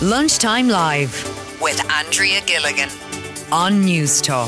Lunchtime Live with Andrea Gilligan on News Talk.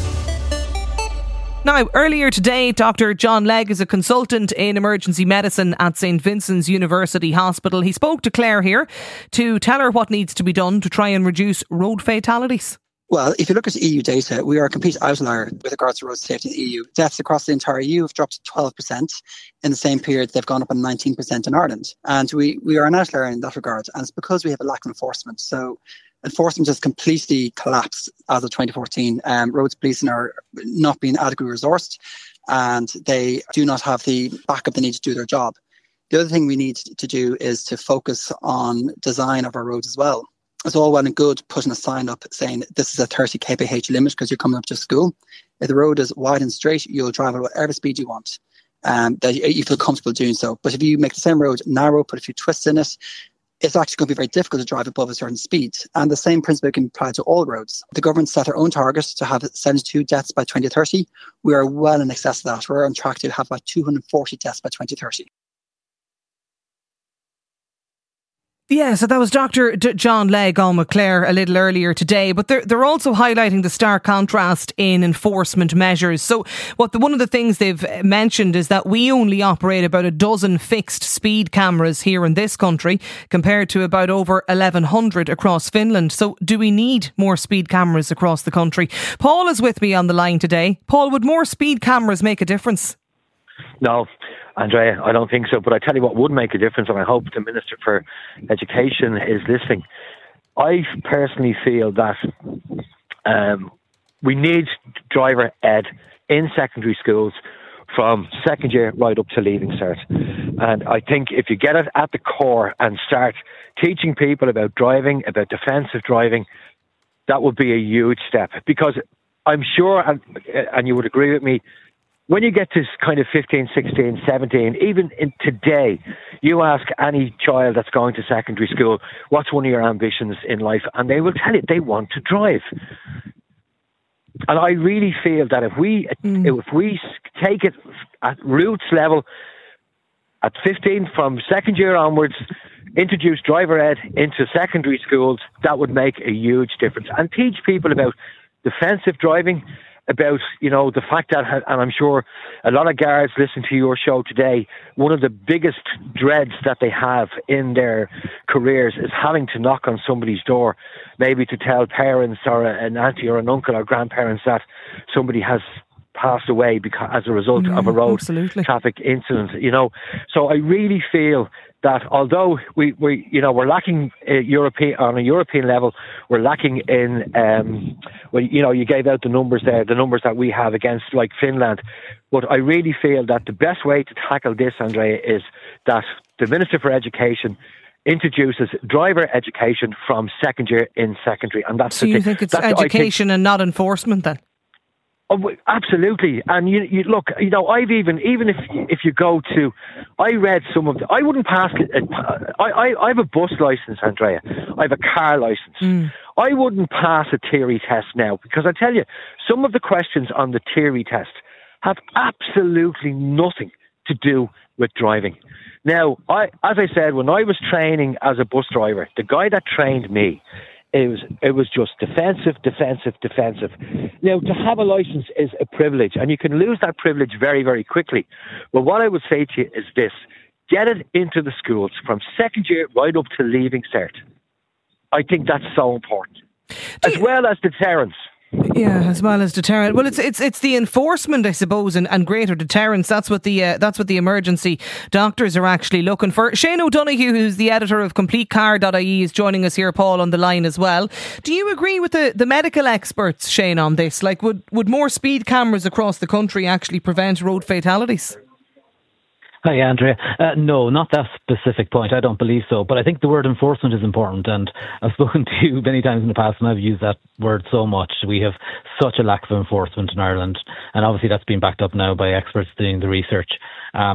Now, earlier today, Dr. John Legg is a consultant in emergency medicine at St Vincent's University Hospital. He spoke to Claire here to tell her what needs to be done to try and reduce road fatalities. Well, if you look at EU data, we are a complete outlier with regards to road safety in the EU. Deaths across the entire EU have dropped to 12%. In the same period, they've gone up by 19% in Ireland. And we are an outlier in that regard. And it's because we have a lack of enforcement. So enforcement has completely collapsed as of 2014. Roads policing are not being adequately resourced and they do not have the backup they need to do their job. The other thing we need to do is to focus on design of our roads as well. It's all well and good putting a sign up saying this is a 30 kph limit because you're coming up to school. If the road is wide and straight, you'll drive at whatever speed you want, that you feel comfortable doing so. But if you make the same road narrow, put a few twists in it, it's actually going to be very difficult to drive above a certain speed. And the same principle can apply to all roads. The government set their own target to have 72 deaths by 2030. We are well in excess of that. We're on track to have about 240 deaths by 2030. Yeah, so that was Dr. John Legg on with Claire a little earlier today, but they're also highlighting the stark contrast in enforcement measures. So one of the things they've mentioned is that we only operate about a dozen fixed speed cameras here in this country compared to about over 1,100 across Finland. So do we need more speed cameras across the country? Paul is with me on the line today. Paul, would more speed cameras make a difference? No, Andrea, I don't think so. But I tell you what would make a difference, and I hope the Minister for Education is listening. I personally feel that we need driver ed in secondary schools from second year right up to leaving cert. And I think if you get it at the core and start teaching people about driving, about defensive driving, that would be a huge step. Because I'm sure, and you would agree with me, when you get to kind of 15, 16, 17, even in today, you ask any child that's going to secondary school, what's one of your ambitions in life? And they will tell you they want to drive. And I really feel that if we take it at roots level, at 15, from second year onwards, introduce driver ed into secondary schools, that would make a huge difference. And teach people about defensive driving, about, the fact that, and I'm sure a lot of guards listen to your show today, one of the biggest dreads that they have in their careers is having to knock on somebody's door, maybe to tell parents or an auntie or an uncle or grandparents that somebody has passed away as a result of a road traffic incident, So I really feel that although we're lacking on a European level, we're lacking in, you gave out the numbers there, the numbers that we have against like Finland. But I really feel that the best way to tackle this, Andrea, is that the Minister for Education introduces driver education from second year in secondary. And that's so you think it's education and not enforcement then? Oh, absolutely. And you look, I've even if you go to, I read some of I wouldn't pass I have a bus license, Andrea. I have a car license. I wouldn't pass a theory test now because I tell you, some of the questions on the theory test have absolutely nothing to do with driving. Now, as I said, when I was training as a bus driver, the guy that trained me, it was just defensive. Now, to have a license is a privilege, and you can lose that privilege very, very quickly. But what I would say to you is this: get it into the schools from second year right up to leaving cert. I think that's so important, as well as deterrence. Yeah, as well as deterrent. Well, it's the enforcement, I suppose, and greater deterrence. That's what the emergency doctors are actually looking for. Shane O'Donoghue, who's the editor of CompleteCar.ie, is joining us here, Paul, on the line as well. Do you agree with the medical experts, Shane, on this? Like, would more speed cameras across the country actually prevent road fatalities? Hi, Andrea. No, not that specific point. I don't believe so. But I think the word enforcement is important. And I've spoken to you many times in the past and I've used that word so much. We have such a lack of enforcement in Ireland. And obviously that's been backed up now by experts doing the research.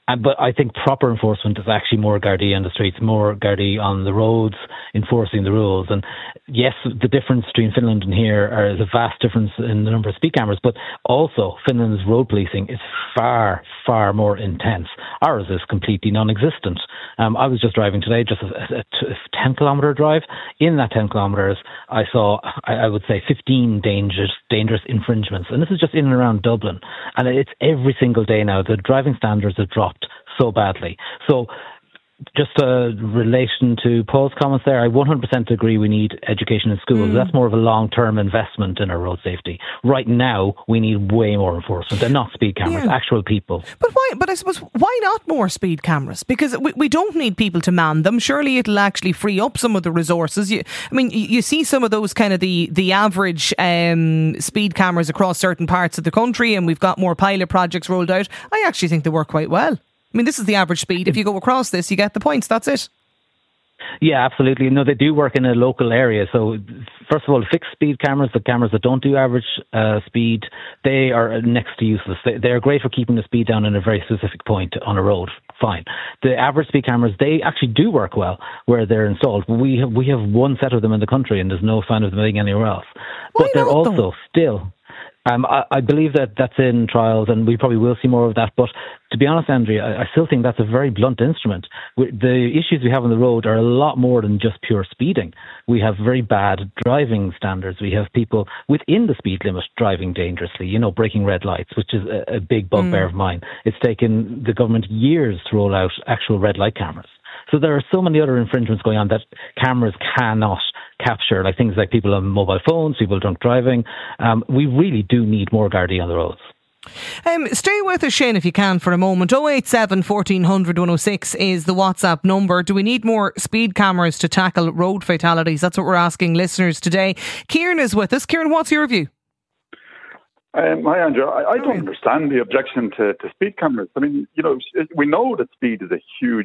But I think proper enforcement is actually more Gardaí on the streets, more Gardaí on the roads, enforcing the rules. And yes, the difference between Finland and here is a vast difference in the number of speed cameras, but also Finland's road policing is far, far more intense. Ours is completely non-existent. I was just driving today, just a 10-kilometre drive. In that 10 kilometres, I saw, I would say, 15 dangerous infringements. And this is just in and around Dublin. And it's every single day now. The driving standards have dropped so badly. So just relation to Paul's comments there, I 100% agree we need education in schools. That's more of a long-term investment in our road safety. Right now, we need way more enforcement and not speed cameras, actual people. But why? But I suppose, why not more speed cameras? Because we don't need people to man them. Surely it'll actually free up some of the resources. You see some of those kind of the average speed cameras across certain parts of the country, and we've got more pilot projects rolled out. I actually think they work quite well. I mean, this is the average speed. If you go across this, you get the points. That's it. Yeah, absolutely. No, they do work in a local area. So, first of all, fixed speed cameras, the cameras that don't do average speed, they are next to useless. They are great for keeping the speed down in a very specific point on a road. Fine. The average speed cameras, they actually do work well where they're installed. We have one set of them in the country, and there's no sign of them being anywhere else. But they're also still... I believe that's in trials, and we probably will see more of that. But to be honest, Andrea, I still think that's a very blunt instrument. The issues we have on the road are a lot more than just pure speeding. We have very bad driving standards. We have people within the speed limit driving dangerously, breaking red lights, which is a big bugbear of mine. It's taken the government years to roll out actual red light cameras. So there are so many other infringements going on that cameras cannot capture, like things like people on mobile phones, people drunk driving. We really do need more Gardaí on the roads. Stay with us, Shane, if you can, for a moment. 087 1400 106 is the WhatsApp number. Do we need more speed cameras to tackle road fatalities? That's what we're asking listeners today. Kieran is with us. Kieran, what's your view? Hi, Andrew. I don't understand the objection to speed cameras. I mean, we know that speed is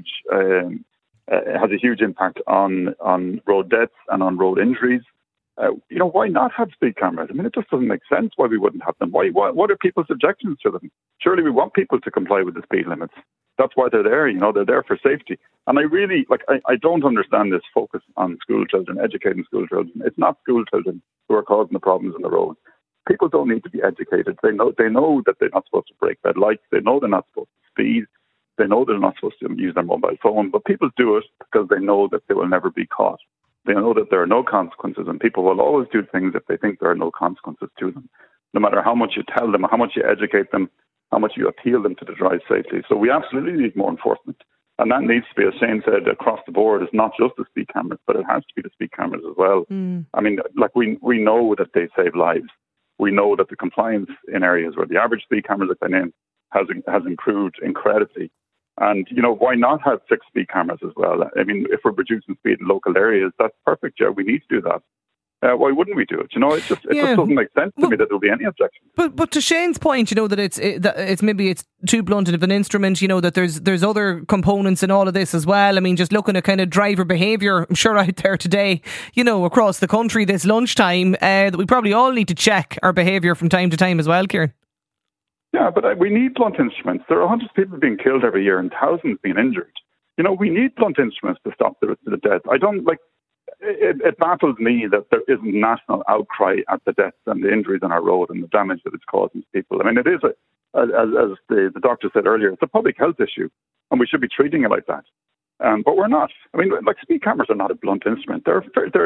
has a huge impact on road deaths and on road injuries. Why not have speed cameras? I mean, it just doesn't make sense why we wouldn't have them. What are people's objections to them? Surely we want people to comply with the speed limits. That's why they're there. They're there for safety. And I really, I don't understand this focus on school children, educating school children. It's not school children who are causing the problems on the road. People don't need to be educated. They know that they're not supposed to break red lights. They know they're not supposed to speed. They know they're not supposed to use their mobile phone. But people do it because they know that they will never be caught. They know that there are no consequences, and people will always do things if they think there are no consequences to them, no matter how much you tell them, how much you educate them, how much you appeal them to drive safely. So we absolutely need more enforcement. And that needs to be, as Shane said, across the board. It's not just the speed cameras, but it has to be the speed cameras as well. I mean, we know that they save lives. We know that the compliance in areas where the average speed cameras have been in has improved incredibly. And, why not have fixed speed cameras as well? I mean, if we're reducing speed in local areas, that's perfect. Yeah, we need to do that. Why wouldn't we do it? It just doesn't make sense to me that there'll be any objection. But to Shane's point, that it's too blunt of an instrument. That there's other components in all of this as well. I mean, just looking at kind of driver behaviour, I'm sure out there today, across the country this lunchtime, that we probably all need to check our behaviour from time to time as well, Kieran. Yeah, but we need blunt instruments. There are hundreds of people being killed every year and thousands being injured. We need blunt instruments to stop the death. It baffles me that there isn't national outcry at the deaths and the injuries on our road and the damage that it's causing to people. I mean, it is, as the doctor said earlier, it's a public health issue, and we should be treating it like that. But we're not. I mean, speed cameras are not a blunt instrument. They're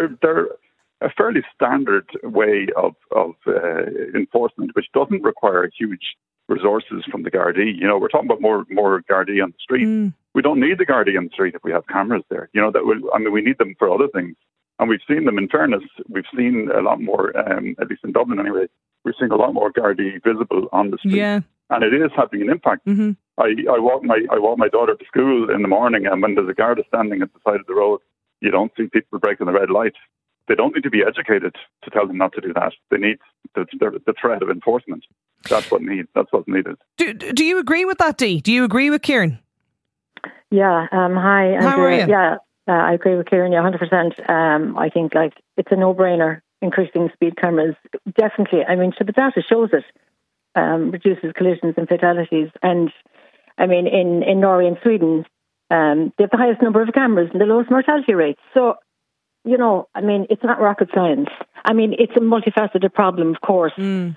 a fairly standard way of enforcement, which doesn't require huge resources from the Gardaí. We're talking about more Gardaí on the street. We don't need the Gardaí on the street if we have cameras there. We need them for other things. And we've seen them, in fairness, we've seen a lot more, at least in Dublin anyway, we're seeing a lot more Gardaí visible on the street. Yeah. And it is having an impact. Mm-hmm. I walk my daughter to school in the morning, and when there's a Garda standing at the side of the road, you don't see people breaking the red light. They don't need to be educated to tell them not to do that. They need the threat of enforcement. That's what's needed. Do you agree with that, Dee? Do you agree with Kieran? Yeah. Hi, Andrew. How are you? Yeah, I agree with Kieran. Yeah, 100%. I think it's a no-brainer increasing speed cameras. Definitely. I mean, so the data shows it reduces collisions and fatalities. And I mean, in Norway and Sweden, they have the highest number of cameras and the lowest mortality rates. So, I mean, it's not rocket science. I mean, it's a multifaceted problem, of course, and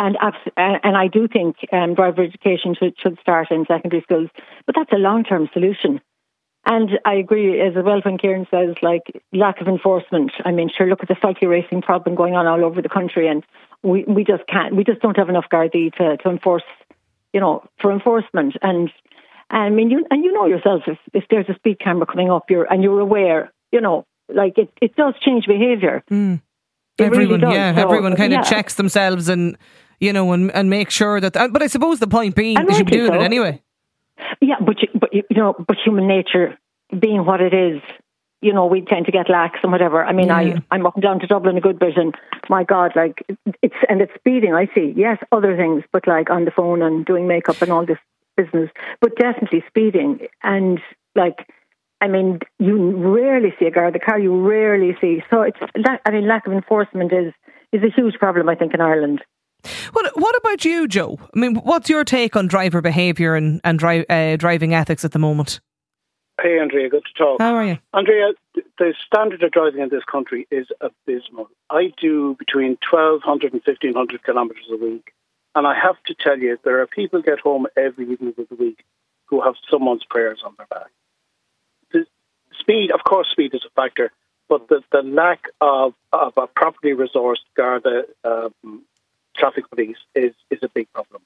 I do think driver education should start in secondary schools, but that's a long-term solution. And I agree as well when Kieran says, like, lack of enforcement. I mean, sure, look at the cycle racing problem going on all over the country, and we just can't. We just don't have enough Gardaí to enforce, for enforcement. And I mean, you know yourself, if there's a speed camera coming up, you're aware, like it does change behaviour. Everyone, really does. Everyone kind of checks themselves and and make sure that. But I suppose the point being, they should be doing it anyway. Yeah, but human nature being what it is, we tend to get lax and whatever. I mean, I'm up and down to Dublin a good bit, and my God, like it's speeding. I see, yes, other things, but like on the phone and doing makeup and all this business, but definitely speeding. And like, I mean, you rarely see a guard the car. You rarely see. So it's lack of enforcement is a huge problem, I think, in Ireland. What about you, Joe? I mean, what's your take on driver behaviour and driving ethics at the moment? Hey, Andrea, good to talk. How are you? Andrea, the standard of driving in this country is abysmal. I do between 1,200 and 1,500 kilometres a week. And I have to tell you, there are people get home every evening of the week who have someone's prayers on their back. The speed, of course, speed is a factor, but the lack of a properly resourced Garda traffic police is a big problem.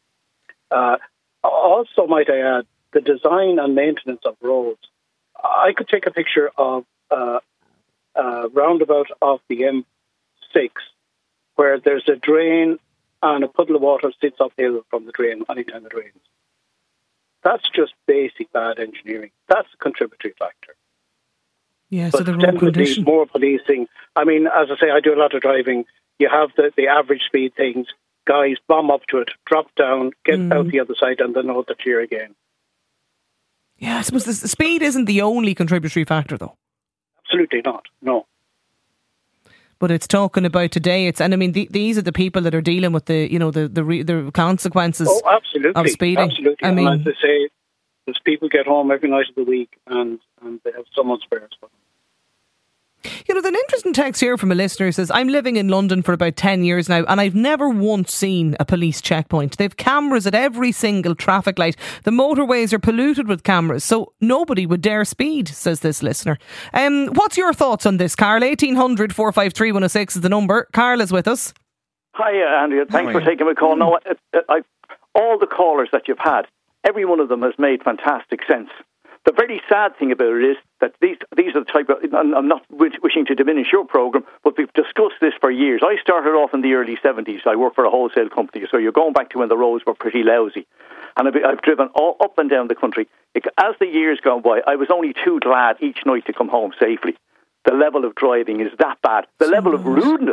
Also, might I add, the design and maintenance of roads. I could take a picture of a roundabout off the M6 where there's a drain and a puddle of water sits uphill from the drain anytime it rains. That's just basic bad engineering. That's a contributory factor. Yeah, but so the road condition. More policing. I mean, as I say, I do a lot of driving. You have the average speed things. Guys bomb up to it, drop down, get out the other side, and then know that you're again. Yeah, I suppose the speed isn't the only contributory factor, though. Absolutely not. No. But it's talking about today. And I mean, these are the people that are dealing with the consequences. Absolutely. Of speeding. Absolutely. I mean, and as I say, those people get home every night of the week, and they have someone's prayers for them. There's an interesting text here from a listener who says, I'm living in London for about 10 years now and I've never once seen a police checkpoint. They've cameras at every single traffic light. The motorways are polluted with cameras, so nobody would dare speed, says this listener. What's your thoughts on this, Carl? 1800 453 106 is the number. Carl is with us. Hi, Andrea. Thanks for taking my call. No, all the callers that you've had, every one of them has made fantastic sense. The very sad thing about it is that these are the type of... I'm not wishing to diminish your programme, but we've discussed this for years. I started off in the early 70s. I worked for a wholesale company, so you're going back to when the roads were pretty lousy. And I've driven all up and down the country. As the years gone by, I was only too glad each night to come home safely. The level of driving is that bad. The level of rudeness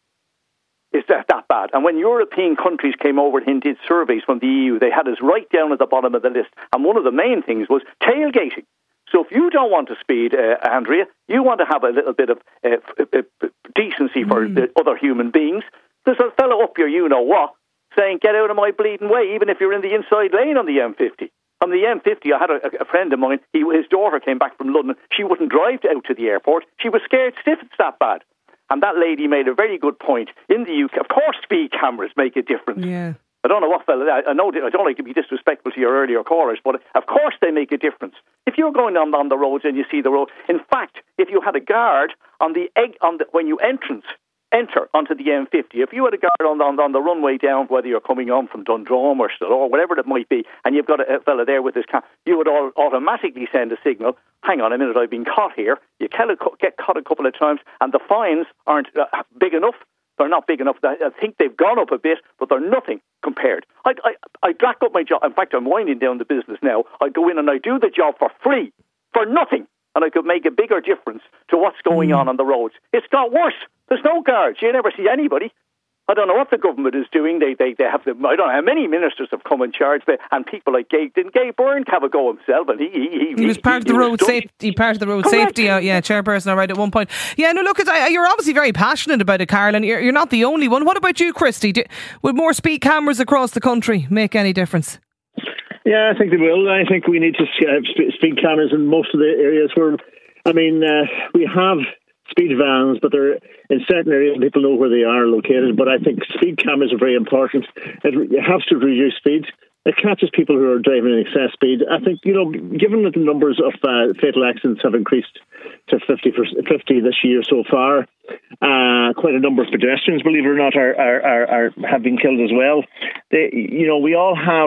is that bad. And when European countries came over and did surveys from the EU, they had us right down at the bottom of the list. And one of the main things was tailgating. So if you don't want to speed, Andrea, you want to have a little bit of decency for the other human beings, there's a fellow up your you-know-what saying, get out of my bleeding way, even if you're in the inside lane on the M50. On the M50, I had a friend of mine, his daughter came back from London. She wouldn't drive out to the airport. She was scared stiff it's that bad. And that lady made a very good point. In the UK, of course, speed cameras make a difference. Yeah. I don't know what fella. I don't like to be disrespectful to your earlier callers, but of course they make a difference. If you're going on the roads and you see the road, in fact, if you had a guard when you enter onto the M50, if you had a guard on the runway down, whether you're coming on from Dundrum or Stillor, whatever it might be, and you've got a fella there with his car, you would automatically send a signal. Hang on a minute, I've been caught here. You get caught a couple of times, and the fines aren't big enough. They're not big enough. I think they've gone up a bit, but they're nothing compared. I drack up my job. In fact, I'm winding down the business now. I go in and I do the job for free, for nothing, and I could make a bigger difference to what's going on the roads. It's got worse. There's no guards. You never see anybody. I don't know what the government is doing. They have them. I don't know how many ministers have come in charge, and people like Gay Byrne have a go himself, and he was part of the road safety. Part of the road safety, chairperson. All right, at one point. Yeah, no, look, you're obviously very passionate about it, Carl, and you're not the only one. What about you, Christy? Would more speed cameras across the country make any difference? Yeah, I think they will. I think we need to have speed cameras in most of the areas where, we have speed vans, but they're in certain areas people know where they are located. But I think speed cameras are very important. It has to reduce speed. It catches people who are driving in excess speed. I think, given that the numbers of fatal accidents have increased to 50 this year so far, quite a number of pedestrians, believe it or not, have been killed as well. We all have.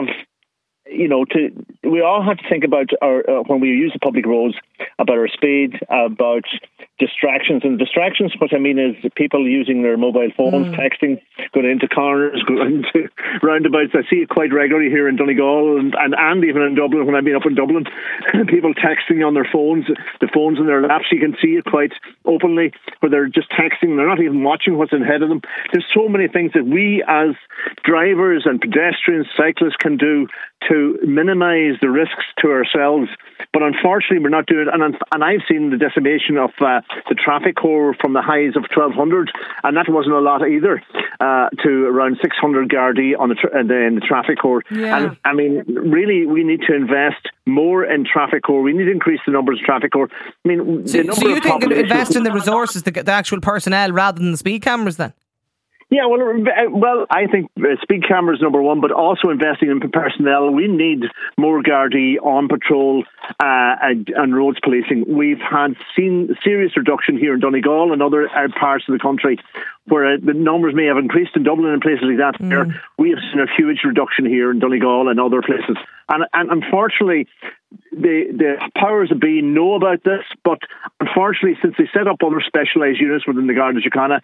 We all have to think about when we use the public roads, about our speed, about distractions. And distractions, what I mean is people using their mobile phones, texting, going into corners, going into roundabouts. I see it quite regularly here in Donegal and even in Dublin when I've been up in Dublin. People texting on their phones, the phones in their laps. You can see it quite openly where they're just texting. They're not even watching what's ahead of them. There's so many things that we as drivers and pedestrians, cyclists can do to minimise the risks to ourselves. But unfortunately, we're not doing it. And I've seen the decimation of the traffic core from the highs of 1,200, and that wasn't a lot either, to around 600 Gardaí in the traffic core. Yeah. And really, we need to invest more in traffic core. We need to increase the numbers of traffic core. So you think invest in the resources, the actual personnel, rather than the speed cameras then? Yeah, well, I think speed cameras number one, but also investing in personnel. We need more Gardaí on patrol and roads policing. We've seen serious reduction here in Donegal and other parts of the country where the numbers may have increased in Dublin and places like that. We have seen a huge reduction here in Donegal and other places. And unfortunately, the powers that be know about this, but unfortunately, since they set up other specialised units within the Garda Síochána,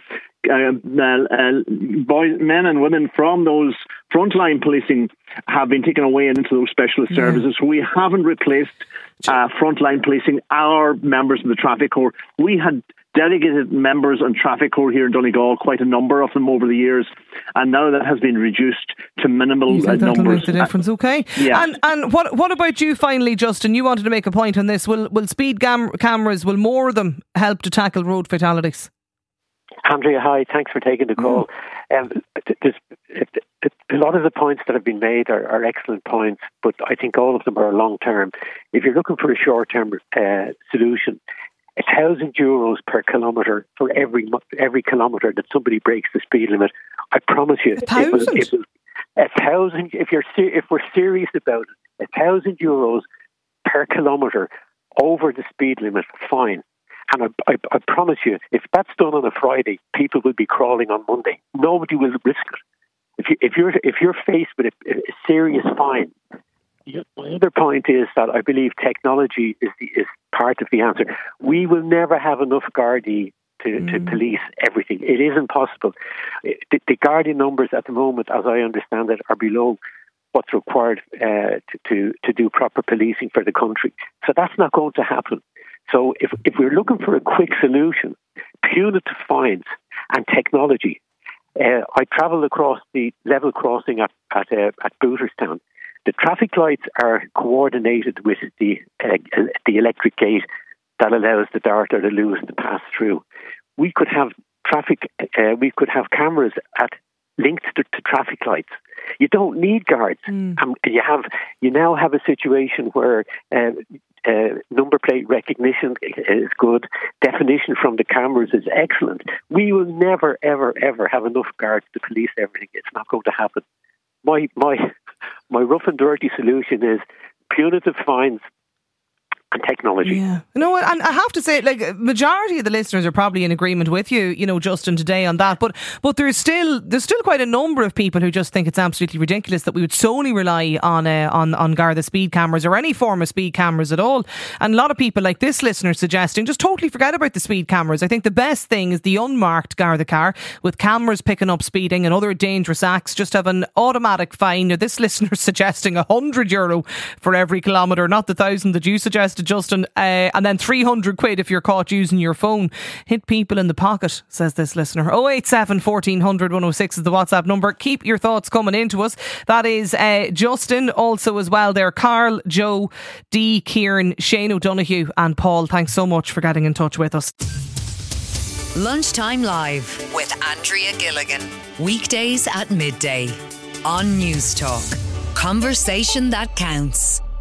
men and women from those frontline policing have been taken away into those specialist services. So we haven't replaced frontline policing, our members of the traffic corps. We had delegated members on traffic corps here in Donegal, quite a number of them over the years, and now that has been reduced to minimal numbers. That'll make the difference, okay? Yeah. And what about you finally, Justin? You wanted to make a point on this. Will speed cameras, will more of them help to tackle road fatalities? Andrea, hi. Thanks for taking the call. A lot of the points that have been made are excellent points, but I think all of them are long-term. If you're looking for a short-term solution, €1,000 per kilometre for every kilometre that somebody breaks the speed limit, I promise you, €1,000? $1,000. If we're serious about it, €1,000 per kilometre over the speed limit, fine. And I promise you, if that's done on a Friday, people will be crawling on Monday. Nobody will risk it. If you're faced with a serious fine. My other point is that I believe technology is part of the answer. We will never have enough Gardaí to police everything. It isn't possible. The Gardaí numbers at the moment, as I understand it, are below what's required to do proper policing for the country. So that's not going to happen. So if we're looking for a quick solution, punitive fines and technology. I travelled across the level crossing at Booterstown. The traffic lights are coordinated with the electric gate that allows the Dart or the Lewis to pass through. We could have cameras linked to traffic lights. You don't need guards. You now have a situation where number plate recognition is good. Definition from the cameras is excellent. We will never, ever, ever have enough guards to police everything. It's not going to happen. My rough and dirty solution is punitive fines and technology. Yeah. No, and I have to say, majority of the listeners are probably in agreement with you, Justin, today on that. But there's still quite a number of people who just think it's absolutely ridiculous that we would solely rely on Garda speed cameras or any form of speed cameras at all. And a lot of people, like this listener, suggesting just totally forget about the speed cameras. I think the best thing is the unmarked Garda car with cameras picking up speeding and other dangerous acts. Just have an automatic fine. Now, this listener suggesting €100 for every kilometre, not the 1,000 that you suggested, Justin, and then £300 if you're caught using your phone. Hit people in the pocket, says this listener. 087 1400 106 is the WhatsApp number. Keep your thoughts coming into us. That is Justin, also as well there, Carl, Joe, Dee, Kieran, Shane O'Donoghue and Paul. Thanks so much for getting in touch with us. Lunchtime Live with Andrea Gilligan. Weekdays at midday on News Talk. conversation that counts.